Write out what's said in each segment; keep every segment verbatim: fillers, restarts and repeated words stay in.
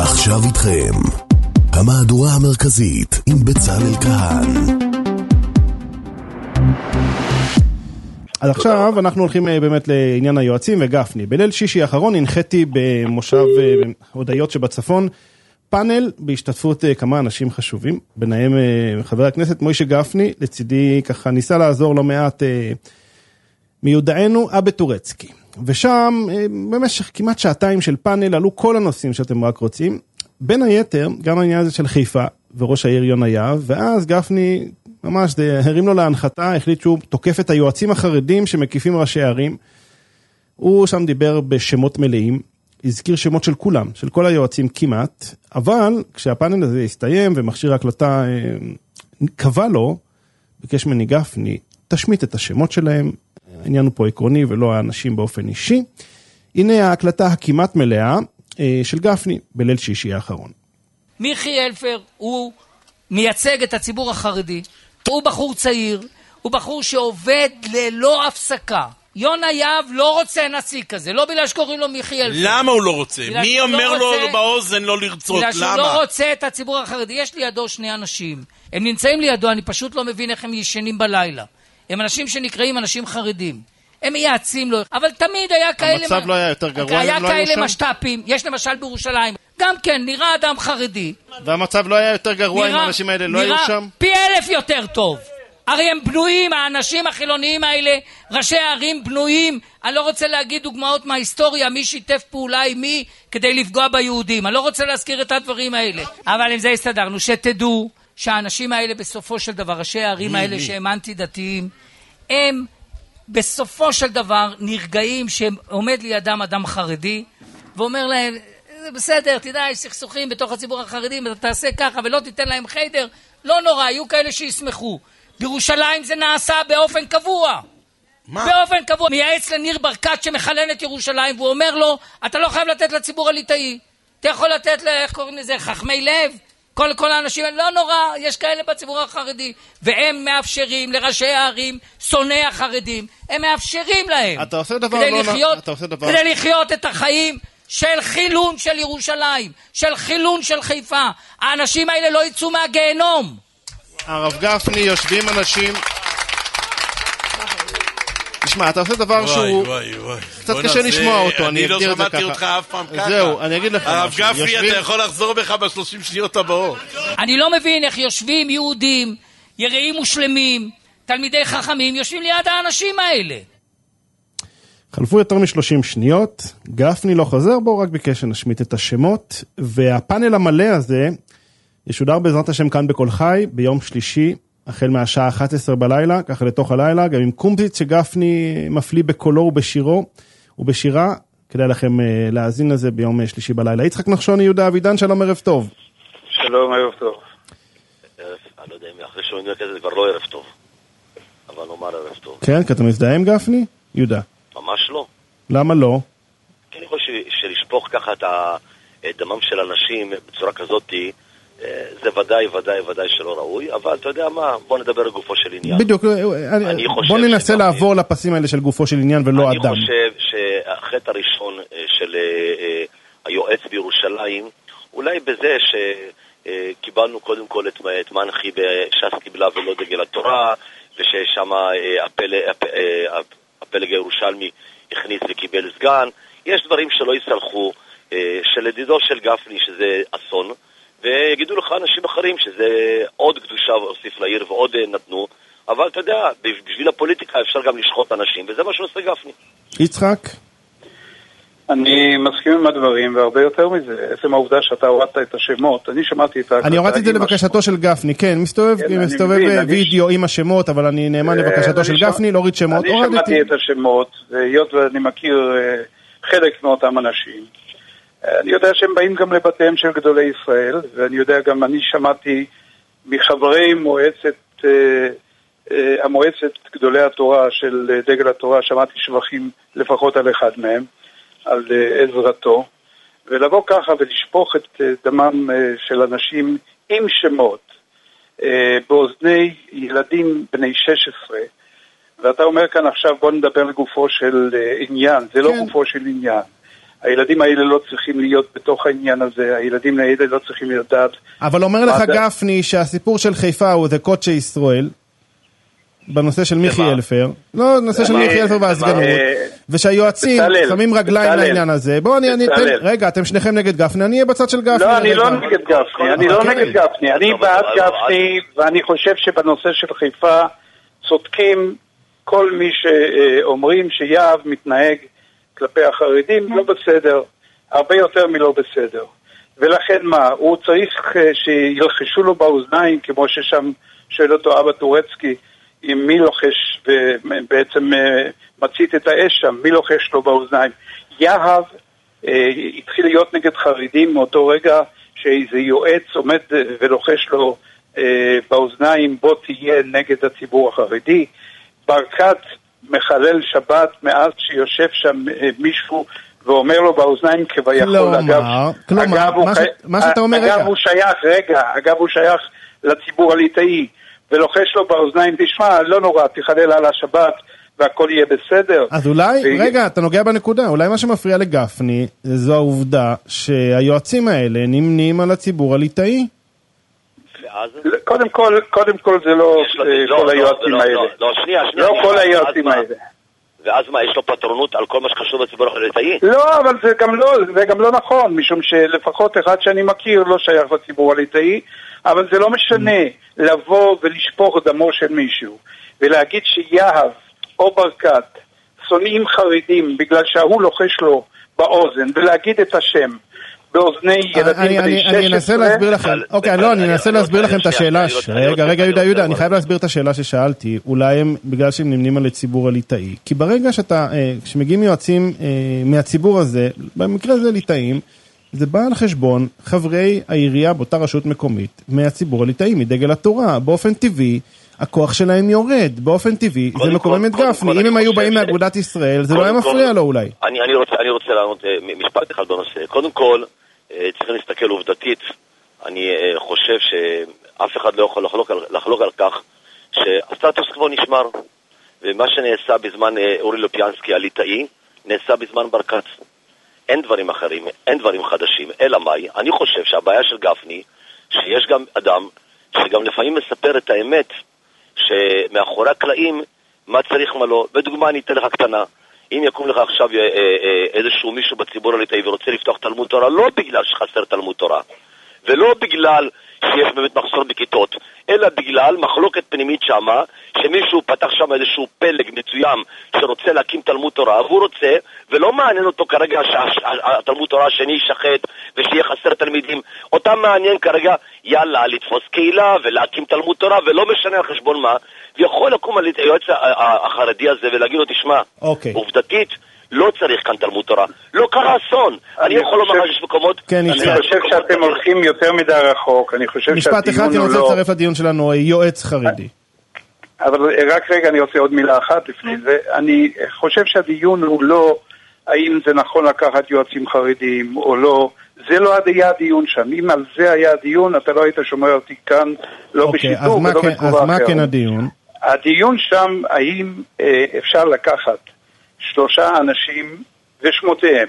ועכשיו איתכם, המהדורה המרכזית עם בצלאל כהן. אז עכשיו אנחנו הולכים באמת לעניין היועצים וגפני. בליל שישי האחרון הנחיתי במושב הודיות שבצפון, פאנל בהשתתפות כמה אנשים חשובים, ביניהם חבר הכנסת מוישה גפני, לצידי ככה ניסה לעזור לא מעט מיודענו אבא טורצקי. ושם במשך כמעט שעתיים של פאנל עלו כל הנושאים שאתם רק רוצים, בין היתר גם העניין הזה של חיפה וראש העיר יונה יהב, ואז גפני ממש הרים לו להנחתה, החליט שהוא תוקף את היועצים החרדים שמקיפים ראשי הערים, הוא שם דיבר בשמות מלאים, הזכיר שמות של כולם, של כל היועצים כמעט, אבל כשהפאנל הזה הסתיים ומכשיר ההקלטה קבע לו, ביקש מני גפני, תשמיט את השמות שלהם, העניין הוא פה עקרוני ולא האנשים באופן אישי. הנה ההקלטה הכמעט מלאה של גפני בליל שישי האחרון. מיכי אלפר הוא מייצג את הציבור החרדי, הוא בחור צעיר, הוא בחור שעובד ללא הפסקה. יונה יהב לא רוצה נשיא כזה, לא בגלל שקוראים לו מיכי אלפר. למה הוא לא רוצה? מי אומר לו באוזן לא לרצות? בגלל שהוא לא רוצה את הציבור החרדי. יש לידו שני אנשים, הם נמצאים לידו, אני פשוט לא מבין איך הם ישנים בלילה. הם אנשים שנקראים אנשים חרדים. הם מייעצים לו, אבל תמיד היה כאלה... המצב לא היה יותר גרוע, היה כאלה משת"פים, יש למשל בירושלים, גם כן, נראה אדם חרדי. והמצב לא היה יותר גרוע אם האנשים האלה לא היו שם? פי אלף יותר טוב. הרי הם בנויים, האנשים החילוניים האלה, ראשי הערים בנויים, אני לא רוצה להגיד דוגמאות מההיסטוריה, מי שיתף פעולה עם מי כדי לפגוע ביהודים, אני לא רוצה להזכיר את הדברים האלה, אבל עם זה הסתדרנו, שתדעו שהאנשים האלה בסופו של דבר, ראשי הערים האלה שהם אנטי דתיים, הם בסופו של דבר נרגעים שעומד לידם אדם חרדי, ואומר להם, זה בסדר, תדע, יש סכסוכים בתוך הציבור החרדי, אתה תעשה ככה ולא תיתן להם חדר, לא נורא, יהיו כאלה שישמחו. בירושלים זה נעשה באופן קבוע. מה? באופן קבוע. מייעץ לניר ברקת שמחלן את ירושלים, והוא אומר לו, אתה לא חייב לתת לציבור הליטאי. אתה יכול לתת, איך קוראים לזה, חכמי לב? כל, כל האנשים, לא נורא, יש כאלה בציבור החרדי, והם מאפשרים לראשי הערים, שונאי החרדים, הם מאפשרים להם. אתה עושה דבר כדי לא לחיות, אתה עושה דבר... כדי לחיות את החיים של חילון של ירושלים, של חילון של חיפה. האנשים האלה לא יצאו מהגיהנום. הרב גפני, יושבים אנשים... תשמע, אתה עושה דבר שהוא... קצת קשה לשמוע אותו, אני אגדיר את זה ככה. אני לא שמעתי אותך אף פעם ככה. זהו, אני אגיד לך... הרב גפני, אתה יכול לחזור בך בשלושים שניות הבאות. אני לא מבין איך יושבים יהודים, יראים ושלמים, תלמידי חכמים, יושבים ליד האנשים האלה. חלפו יותר משלושים שניות, גפני לא חוזר בו, רק ביקש שנשמיט את השמות, והפאנל המלא הזה ישודר בעזרת השם כאן בכל חי, ביום שלישי, החל מהשעה אחת עשרה בלילה, ככה לתוך הלילה, גם עם קומפליץ שגפני מפליא בקולו ובשירו, ובשירה, כדאי לכם להאזין לזה ביום שלישי בלילה. יצחק נחשוני, יהודה אבידן, שלום, ערב טוב. שלום, ערב טוב. אני לא יודע אם אחרי שומעים כזה זה כבר לא ערב טוב, אבל נאמר ערב טוב. כן, כי אתה מזדהה עם גפני? יהודה. ממש לא. למה לא? כי אני חושב שלשפוך ככה את דמם של אנשים בצורה כזאת, זה ודאי, ודאי, ודאי שלא ראוי, אבל אתה יודע מה, בוא נדבר על גופו של עניין. בדיוק, בוא ננסה לעבור לפסים האלה של גופו של עניין ולא אדם. אני חושב שהחטא הראשון של היועץ בירושלים, אולי בזה שקיבלנו קודם כל את מנחי בש"ס קיבלה ולא דגל התורה, וששם הפלג הירושלמי הכניס וקיבל סגן. יש דברים שלא יסלחו, שלדידו של גפני שזה אסון, ויגידו לך אנשים אחרים שזה עוד קדושה והוסיף לעיר ועוד נתנו, אבל אתה יודע, בשביל הפוליטיקה אפשר גם לשחוט אנשים, וזה מה שעושה גפני. יצחק? אני מסכים עם הדברים, והרבה יותר מזה, עצם העובדה שאתה הורדת את השמות, אני שמעתי את... אני הורדתי את זה לבקשתו של גפני, כן, מסתובב וידאו עם השמות, אבל אני נאמן לבקשתו של גפני, להוריד שמות. אני שמעתי את השמות, והיות ואני מכיר חלק מאותם אנשים, אני יודע שהם באים גם לבתיהם של גדולי ישראל, ואני יודע גם, אני שמעתי מחברי מועצת, המועצת גדולי התורה של דגל התורה, שמעתי שבחים לפחות על אחד מהם, על עזרתו, ולבוא ככה ולשפוך את דמם של אנשים עם שמות, באוזני ילדים בני שש עשרה, ואתה אומר כאן עכשיו בוא נדבר לגופו של עניין, זה לא גופו של עניין. הילדים האלה לא צריכים להיות בתוך העניין הזה, הילדים האלה לא צריכים לדעת. אבל אומר לך גפני שהסיפור של חיפה הוא זה קודשי ישראל, בנושא של מיכי אלפר, לא, נושא של מיכי אלפר והסגנות, ושהיועצים שמים רגליים לעניין הזה. בואו אני אתן, רגע, אתם שניכם נגד גפני, אני אהיה בצד של גפני. לא, אני לא נגד גפני, אני לא נגד גפני, אני בעד גפני, ואני חושב שבנושא של חיפה צודקים כל מי שאומרים שיהב מתנהג כלפי החרדים לא בסדר, הרבה יותר מלא בסדר. ולכן מה, הוא צריך שילחשו לו באוזניים, כמו ששם שואל אותו אבא טורצקי, עם מי לוחש, ובעצם מצית את האש שם, מי לוחש לו באוזניים. יהב אה, התחיל להיות נגד חרדים מאותו רגע שאיזה יועץ עומד ולוחש לו אה, באוזניים, בוא תהיה נגד הציבור החרדי. ברקת מחלל שבת מאז שיושב שם אה, מישהו ואומר לו באוזניים כביכול. כלומר, אגב, כלומר, אגב, מה, ש... מה שאתה אומר אגב רגע. הוא שייך, רגע, אגב הוא שייך לציבור הליטאי. ולוחש לו באוזניים, תשמע, לא נורא, תחלל על השבת והכל יהיה בסדר. אז אולי, ו... רגע, אתה נוגע בנקודה, אולי מה שמפריע לגפני זו העובדה שהיועצים האלה נמנים על הציבור הליטאי. קודם כל, קודם כל זה לא כל היועצים האלה. לא, שנייה, שנייה. לא כל היועצים האלה. ואז מה, יש לו פטרונות על כל מה שקשור לציבור הליטאי? לא, אבל זה גם לא, זה גם לא נכון, משום שלפחות אחד שאני מכיר לא שייך לציבור הליטאי, אבל זה לא משנה לבוא ולשפוך דמו של מישהו, ולהגיד שיהב או ברקת שונאים חרדים בגלל שההוא לוחש לו באוזן, ולהגיד את השם באוזני ילדים בני שש עשרה. אני אנסה להסביר לכם, אוקיי, לא, אני אנסה להסביר לכם את השאלה, רגע, רגע, יהודה, יהודה, אני חייב להסביר את השאלה ששאלתי, אולי הם, בגלל שהם נמנים על הציבור הליטאי, כי ברגע שאתה, כשמגיעים יועצים מהציבור הזה, במקרה הזה ליטאים, זה בא על חשבון חברי העירייה באותה רשות מקומית, מהציבור הליטאי, מדגל התורה, באופן טבעי, הכוח שלהם יורד, באופן טבעי, זה מקומם את גפני, אם הם היו באים מאגודת ישראל, זה לא היה מפריע לו אולי. אני רוצה לענות משפט אחד בנושא. קודם כל, צריכים להסתכל עובדתית, אני חושב שאף אחד לא יכול לחלוק, לחלוק על כך שהסטטוס קוו נשמר, ומה שנעשה בזמן אורי לופיאנסקי הליטאי, נעשה בזמן ברקת. אין דברים אחרים, אין דברים חדשים, אלא מאי, אני חושב שהבעיה של גפני, שיש גם אדם שגם לפעמים מספר את האמת, שמאחורי הקלעים, מה צריך מה לא. בדוגמה אני אתן לך קטנה, אם יקום לך עכשיו איזשהו מישהו בציבור הליטאי ורוצה לפתוח תלמוד תורה, לא בגלל שחסר תלמוד תורה, ולא בגלל שיש באמת מחסור בכיתות, אלא בגלל מחלוקת פנימית שמה, שמישהו פתח שם איזשהו פלג מצוים שרוצה להקים תלמוד תורה, והוא רוצה, ולא מעניין אותו כרגע שהתלמוד תורה השני ישחט ושיהיה חסר תלמידים, אותם מעניין כרגע, יאללה, לתפוס קהילה ולהקים תלמוד תורה, ולא משנה על חשבון מה, ויכול לקום היועץ החרדי הזה ולהגיד לו, תשמע, אוקיי. עובדתית, לא צריך כאן תלמוד תורה. לא קרה אסון. אני יכול לומר שיש מקומות... אני חושב שאתם הולכים יותר מדי רחוק. משפט אחד, אני רוצה לצרף לדיון שלנו, יועץ חרדי. אבל רק רגע, אני רוצה עוד מילה אחת לפני זה. אני חושב שהדיון הוא לא האם זה נכון לקחת יועצים חרדים או לא. זה לא היה הדיון שם. אם על זה היה הדיון, אתה לא היית שומע אותי כאן, לא בשידור ולא בתגובה אחרת. אז מה כן הדיון? הדיון שם, האם אפשר לקחת שלושה אנשים ושמותיהם,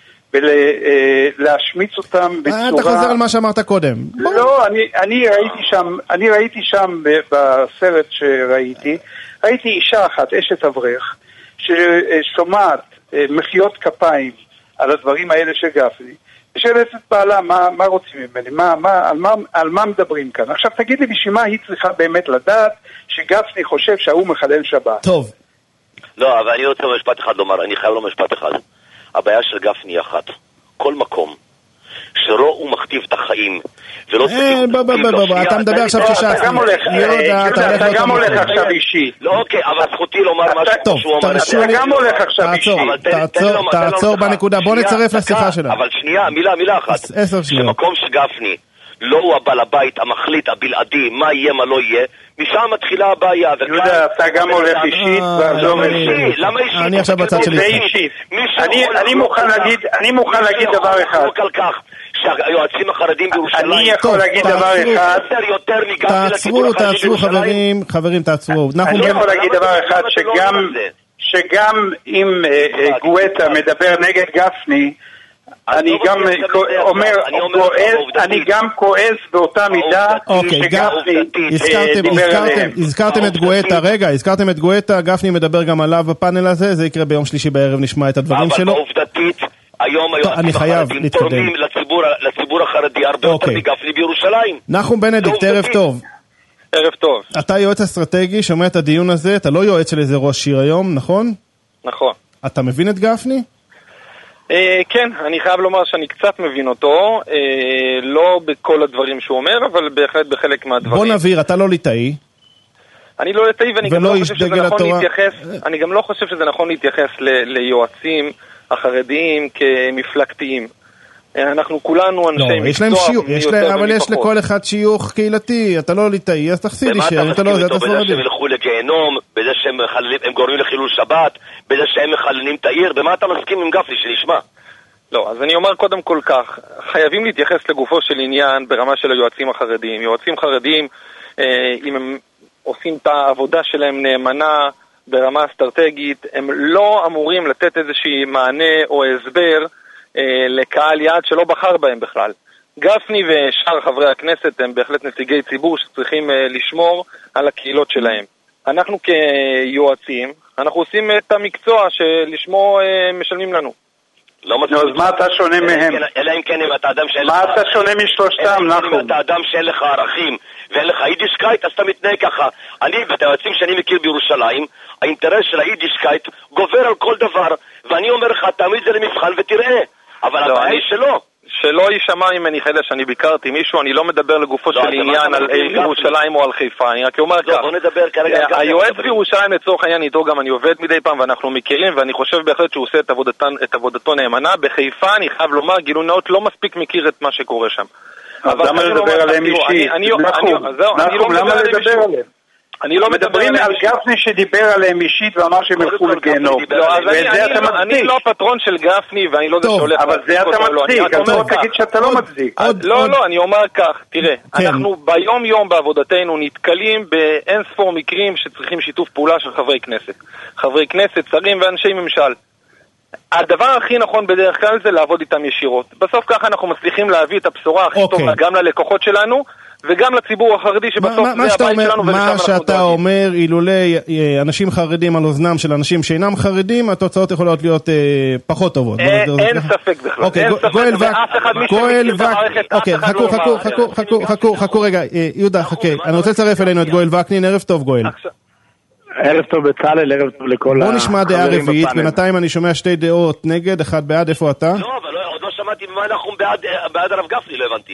ולהשמיץ אותם בצורה... אתה חוזר על מה שאמרת קודם. לא, אני, אני ראיתי שם, אני ראיתי שם בסרט שראיתי, ראיתי אישה אחת, אשת אברך, ששומעת מחיאות כפיים על הדברים האלה של גפני, ושאלת את בעלה, מה, מה רוצים ממני? מה, מה, על, מה, על מה מדברים כאן? עכשיו תגיד לי, בשביל מה היא צריכה באמת לדעת שגפני חושב שהוא מחלל שבת? טוב. לא, אבל אני רוצה משפט אחד לומר, אני חייב לו משפט אחד. הבעיה של גפני היא אחת. כל מקום שלא הוא מכתיב את החיים, ולא צריך... אתה מדבר עכשיו כששאפי. אתה גם הולך, אתה גם הולך עכשיו אישי. לא, אוקיי, אבל זכותי לומר משהו שהוא אומר. אתה גם הולך עכשיו אישי. תעצור בנקודה, בוא נצרף לשיחה שלנו. אבל שנייה, מילה, מילה אחת. עשר שניות. שמקום שגפני לא הוא הבעל הבית, המחליט, הבלעדי, מה יהיה, מה לא יהיה, משם מתחילה הבעיה. יהודה, אתה גם הולך אישית, ועזוב אישית. למה אישית? אני עכשיו בצד שלי. זה אישית. אני מוכן להגיד דבר אחד. שהיועצים החרדים בירושלים... אני יכול להגיד דבר אחד... תעצרו, תעצרו, חברים, חברים, תעצרו. אני יכול להגיד דבר אחד, שגם אם גואטה מדבר נגד גפני, אני גם אומר, אני גם כועס באותה מידה. אוקיי, הזכרתם את גואטה, רגע, הזכרתם את גואטה, גפני מדבר גם עליו בפאנל הזה, זה יקרה ביום שלישי בערב, נשמע את הדברים שלו. אבל עובדתית, היום אני חייב להתקדם. תורמים לציבור החרדי הרבה יותר מגפני בירושלים. נחום בנדיקט, ערב טוב. ערב טוב. אתה יועץ אסטרטגי, שומע את הדיון הזה, אתה לא יועץ של איזה ראש עיר היום, נכון? נכון. אתה מבין את גפני? כן, אני חייב לומר שאני קצת מבין אותו, לא בכל הדברים שהוא אומר, אבל בהחלט בחלק מהדברים. בוא נבהיר, אתה לא ליטאי. אני לא ליטאי ואני גם לא חושב שזה נכון להתייחס, אני גם לא חושב שזה נכון להתייחס ליועצים החרדיים כמפלגתיים. אנחנו כולנו אנשי מקצוע, אבל יש לכל אחד שיוך קהילתי, אתה לא ליטאי, אז תחסידי שהם, אתה לא יודע, אתה ספרדים. בזה שהם ילכו לגיהנום, בזה שהם גורמים לחילול שבת, בזה שהם מחללים את העיר, במה אתה מסכים עם גפני שנשמע? לא, אז אני אומר קודם כל כך, חייבים להתייחס לגופו של עניין ברמה של היועצים החרדיים. יועצים חרדיים, אם הם עושים את העבודה שלהם נאמנה ברמה אסטרטגית, הם לא אמורים לתת איזושהי מענה או הסבר לקהל יעד שלא בחר בהם בכלל. גפני ושאר חברי הכנסת הם בהחלט נציגי ציבור שצריכים לשמור על הקהילות שלהם. אנחנו כיועצים, אנחנו עושים את המקצוע שלשמו משלמים לנו. אז מה אתה שונה מהם? אלא אם כן אם אתה אדם שאין לך... מה אתה שונה משלושתם, נחום? אם אתה אדם שאין לך ערכים ואין לך יידישקייט, אז אתה מתנהג ככה. אני ואת היועצים שאני מכיר בירושלים, האינטרס של היידישקייט גובר על כל דבר, ואני אומר לך, תעמיד זה למבחן ותראה. אבל הבעיה היא שלא. שלא יישמע ממני חלק שאני ביקרתי מישהו, אני לא מדבר לגופו של עניין על ירושלים או על חיפה, אני רק אומר כך, היועץ בירושלים לצורך העניין איתו גם אני עובד מדי פעם ואנחנו מכירים ואני חושב בהחלט שהוא עושה את עבודתו נאמנה. בחיפה אני חייב לומר, גילוי נאות לא מספיק מכיר את מה שקורה שם. אז למה לדבר עליהם אישית? נחום, למה לדבר עליהם? אני לא מדברים על גפני שדיבר עליהם אישית ואמר שהם ילכו לגיהנום. וזה אתה מצדיק. אני לא הפטרון של גפני ואני לא זה שהולך... אבל זה אתה מצדיק, אתה לא תגיד שאתה לא מצדיק. לא, לא, אני אומר כך, תראה, אנחנו ביום יום בעבודתנו נתקלים באין ספור מקרים שצריכים שיתוף פעולה של חברי כנסת. חברי כנסת, שרים ואנשי ממשל. הדבר הכי נכון בדרך כלל זה לעבוד איתם ישירות. בסוף ככה אנחנו מצליחים להביא את הבשורה הכי טובה גם ללקוחות שלנו וגם לציבור החרדי שבסוף זה הבית שלנו. מה שאתה אומר, אילולא אנשים חרדים על אוזנם של אנשים שאינם חרדים, התוצאות יכולות להיות פחות טובות. אין ספק בכלל. גואל וק, גואל וק, אוקיי, חכו, חכו, חכו, חכו, חכו, חכו רגע, יהודה, חכה, אני רוצה לצרף אלינו את גואל וקנין, ערב טוב גואל. ערב טוב בצלאל, ערב טוב לכל החברים. בוא נשמע דעה רביעית, בינתיים אני שומע שתי דעות נגד, אחד בעד, איפה אתה? לא, אבל עוד לא שמעתי במה אנחנו בעד הרב גפני, לא הבנתי.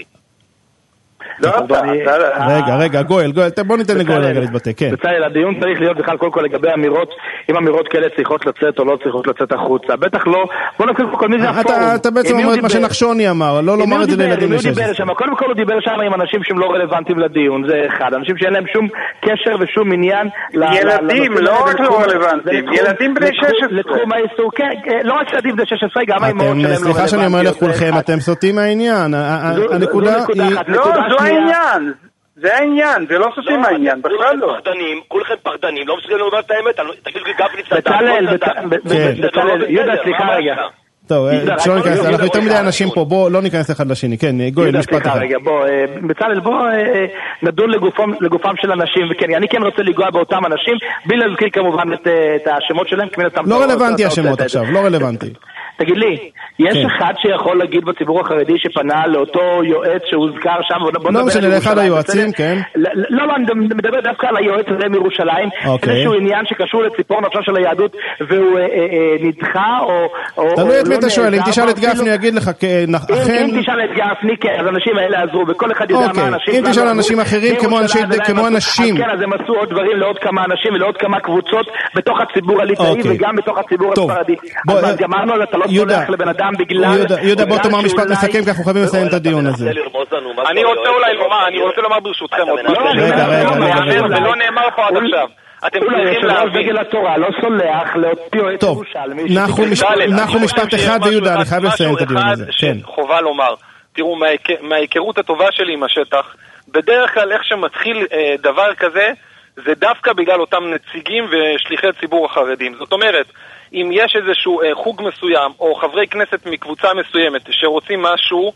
רגע, רגע, גואל, בוא ניתן לגואל רגע להתבטא, כן. בצלאל, הדיון צריך להיות בכלל קודם כל לגבי אמירות, אם אמירות כאלה צריכות לצאת או לא צריכות לצאת החוצה. בטח לא, בוא נתחיל כל מי זה הפורום. אתה בעצם אומר את מה שנחשוני אמר, לא לומר את זה לילדים לשש. קודם כל הוא דיבר שם עם אנשים שהם לא רלוונטיים לדיון, זה אחד. אנשים שאין להם שום קשר ושום עניין. ילדים, לא רק לא רלוונטיים, ילדים בני שש עשרה. לתחום האיסור, לא רק ילדים בני שש עשרה, גם האימהות שלהם לא רלוונטיים. סליחה שאני אומר לכולכם, אתם סוטים מהעניין. הנקודה היא... לא, זו העניין. זה העניין, זה לא סוסים העניין, בכלל לא. כולכם פחדנים, לא מסוגלים לומר את האמת, תגיד לי גפני צדק. בצלאל, בצלאל, יהודה, סליחה רגע. טוב, שלא ניכנס, אנחנו יותר מדי אנשים פה, בוא לא ניכנס אחד לשני, כן, גואל, משפט אחד. רגע, בוא, בצלאל, בוא נדון לגופם של אנשים, וכן, אני כן רוצה לגוע באותם אנשים, בלי להזכיר כמובן את השמות שלהם. לא רלוונטי השמות עכשיו, לא רלוונטי. תגיד לי, יש אחד שיכול להגיד בציבור החרדי שפנה לאותו יועץ שהוזכר שם? לא משנה, לאחד היועצים, כן. לא, לא, אני מדבר דווקא על היועץ הזה מירושלים, איזשהו עניין שקשור לציפור נפשה של היהדות, והוא נדחה או... תלוי את מי אתה שואל, אם תשאל את גפני, יגיד לך, אם תשאל את גפני, כן, אז אנשים האלה עזרו, וכל אחד יודע מה אנשים... אם תשאל אנשים אחרים כמו אנשים... כן, אז הם עשו עוד דברים לעוד כמה אנשים ולעוד כמה קבוצות בתוך הציבור הליטאי וגם בתוך הציבור הספרדי. אז גמרנו על אתה לא סולח לבן אדם בגלל... יהודה, בוא תאמר משפט מסכם, כי אנחנו חייבים לסיים את הדיון הזה. אני רוצה אולי לומר, אני רוצה לומר ברשותכם עוד משהו. רגע, רגע, זה לא נאמר פה עד עכשיו. אתם צריכים להבין. דגל התורה לא סולח לאותו יועץ ירושלמי. אנחנו משפט אחד ויהודה, אני חייב לסיים את הדיון הזה. חובה לומר, תראו, מההיכרות הטובה שלי עם השטח, בדרך כלל איך שמתחיל דבר כזה, זה דווקא בגלל אותם נציגים ושליחי ציבור החרדים. זאת אומרת, אם יש איזשהו אה, חוג מסוים, או חברי כנסת מקבוצה מסוימת, שרוצים משהו,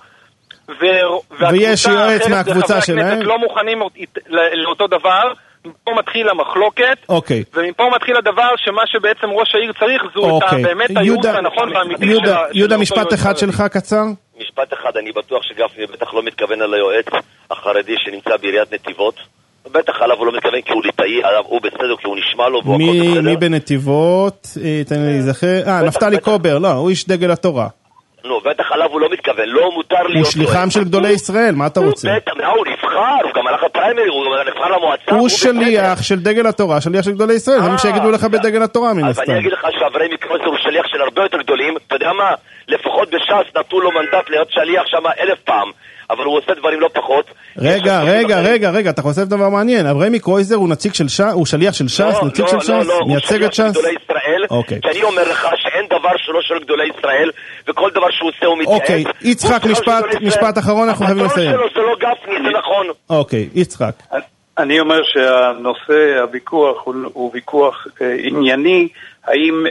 ו- ויש יועץ מהקבוצה שלהם, לא מוכנים לאותו דבר, מפה מתחיל המחלוקת, אוקיי. ומפה מתחיל הדבר שמה שבעצם ראש העיר צריך, זו אוקיי. את באמת הייעוץ הנכון והאמיתי יהודה, של... יהודה, משפט אחד שלך קצר? משפט אחד, אני בטוח שגפני בטח לא מתכוון על היועץ החרדי שנמצא בעיריית נתיבות, בטח עליו הוא לא מתכוון כי הוא ליטאי, הוא בסדר, כי הוא נשמע לו והוא הכל בסדר. מי בנתיבות? תן לי להיזכר. אה, נפתלי קובר, לא, הוא איש דגל התורה. נו, בטח עליו הוא לא מתכוון, לא מותר להיות... הוא שליחם של גדולי ישראל, מה אתה רוצה? הוא בטח, הוא נבחר, הוא גם הלך לפריימריז, הוא גם נבחר למועצה. הוא שליח של דגל התורה, שליח של גדולי ישראל, זה מה שיגידו לך בדגל התורה מן הסתם. אז אני אגיד לך שאברהם מקרויזר הוא שליח של הרבה יותר גדולים, אתה יודע מה? לפחות בש"ס נתנו לו מנדט להיות שליח שם אלף פעם, אבל הוא עושה דברים לא פחות. רגע, רגע, רגע, רגע, אתה חושף דבר מעניין, אברהם מקרויזר הוא נציג של ש"ס, הוא שליח של ש"ס, נציג של ש"ס, מייצג את ש"ס? כי אני אומר לך שאין דבר שלא של גדולי ישראל, וכל דבר שהוא עושה הוא מתייעץ. אוקיי, יצחק, משפט אחרון, אנחנו חייבים לסיים. התור שלו זה לא גפני, זה נכון. אוקיי, יצחק. אני אומר שהנושא, הוויכוח הוא ויכוח ענייני, האם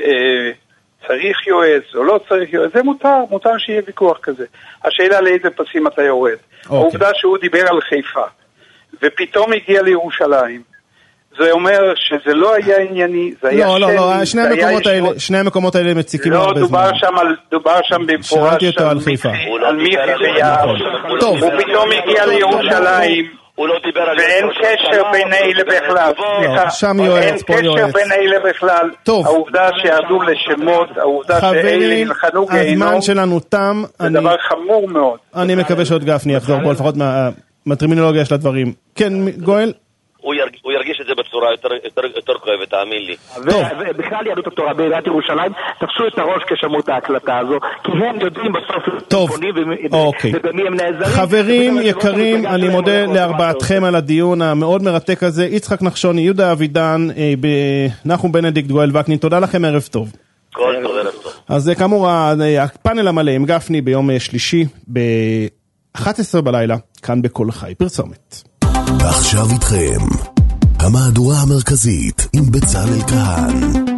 צריך יועץ או לא צריך יועץ, זה מותר, מותר שיהיה ויכוח כזה. השאלה לאיזה פסים אתה יורד. העובדה שהוא דיבר על חיפה, ופתאום הגיע לירושלים, זה אומר שזה לא היה ענייני, זה היה לא, לא, לא, שני המקומות האלה, שני המקומות האלה מציקים הרבה זמן. לא, דובר שם על, דובר שם במפורש, שאלתי אותו על חיפה. על מיכי ויער, טוב. הוא פתאום הגיע לירושלים, ואין קשר בין אלה בכלל, אין קשר בין אלה בכלל, העובדה שירדו לשמות, העובדה שאלה נלחנו גיהנום, הזמן שלנו תם, זה דבר חמור מאוד. אני מקווה שעוד גפני יחזור פה, לפחות מהטרמינולוגיה של הדברים. כן, גואל? הוא ירגיש את זה בצורה יותר כואבת, תאמין לי. ובכלל יהדות התורה בעיריית ירושלים תפסו את הראש כשמעו את ההקלטה הזו, כי הם יודעים בסוף טוב, אוקיי. חברים יקרים, אני מודה לארבעתכם על הדיון המאוד מרתק הזה. יצחק נחשוני, יהודה אבידן, נחום בנדיקט, גואל וקנין, תודה לכם, ערב טוב. כל טוב, ערב טוב. אז כאמור, הפאנל המלא עם גפני ביום שלישי ב-אחת עשרה בלילה, כאן בכל חי. פרסומת. ועכשיו איתכם, המהדורה המרכזית עם בצלאל כהן.